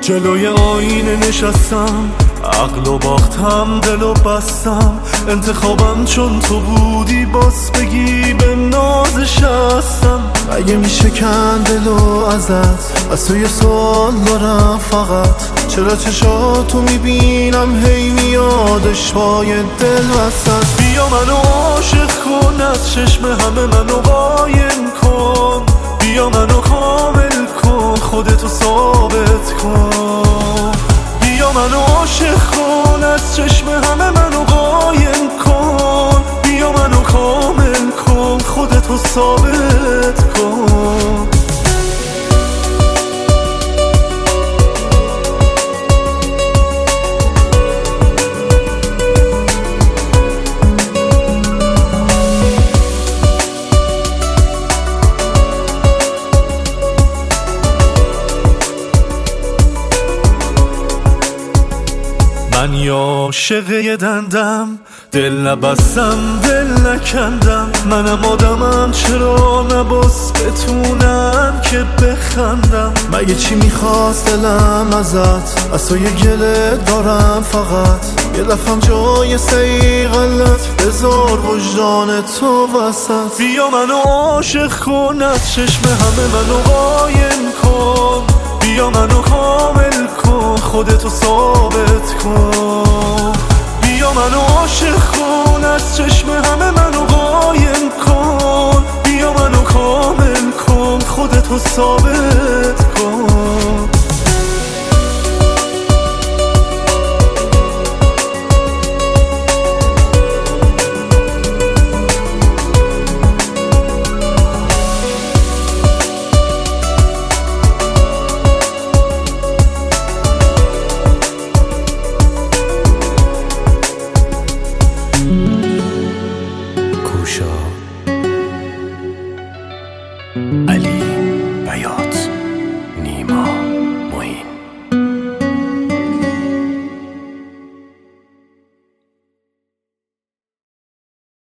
جلوی آینه نشستم، عقل و باختم، دل و بستم، انتخابم چون تو بودی، باز بگی به نازش هستم. اگه میشه کندلو ازت، از تو یه سوال دارم فقط، چرا چشاتو میبینم هی میادش پای دل وسط. بیا منو عاشق کن، از چشم همه منو قایم کن، بیا منو کامل کن، خودتو ثابت کن. بیا منو عاشق کن، از چشم همه منو قایم کن، بیا منو کامل کن، خودتو ثابت کن. من یا عاشق یه دندم، دل نبستم دل نکندم، منم آدمم چرا نباس بتونم که بخندم. مگه چی میخواست دلم ازت، از تو یه گله دارم فقط، یه دفعم جای سیغلت بذار وجدان تو وسط. بیا منو عاشق کن، از چشم همه منو قایم کن، بیا منو کامل کن، خودتو ثابت کن. بیا منو عاشق کن، از چشم همه منو قایم کن، بیا منو کامل کن، خودتو ثابت